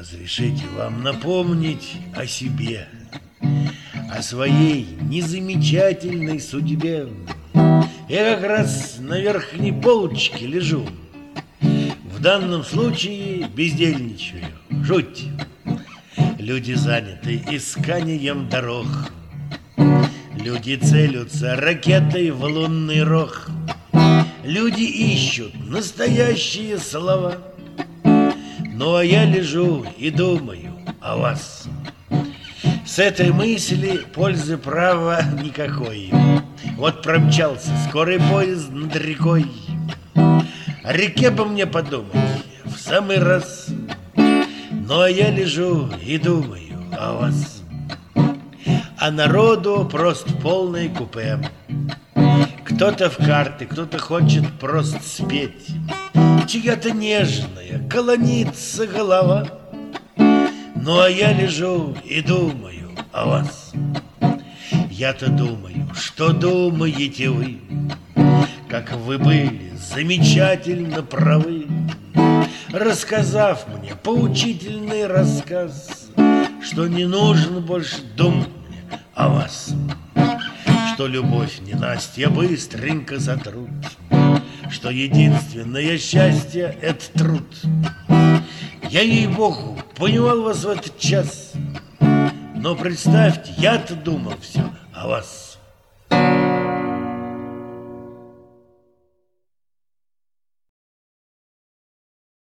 Разрешите вам напомнить о себе, о своей незамечательной судьбе. Я как раз на верхней полочке лежу, в данном случае бездельничаю. Жуть! Люди заняты исканием дорог, люди целятся ракетой в лунный рог, люди ищут настоящие слова. Ну а я лежу и думаю о вас. С этой мысли пользы, права никакой. Вот промчался скорый поезд над рекой. О реке бы мне подумать в самый раз. Ну а я лежу и думаю о вас. А народу просто полное купе. Кто-то в карты, кто-то хочет просто спеть. Чья-то нежная клонится голова. Ну а я лежу и думаю о вас. Я-то думаю, что думаете вы, как вы были замечательно правы, рассказав мне поучительный рассказ, что не нужно больше думать мне о вас, что любовь ненастья быстренько сотрут, что единственное счастье — это труд. Я, ей-богу, понимал вас в этот час, но представьте, я-то думал все о вас.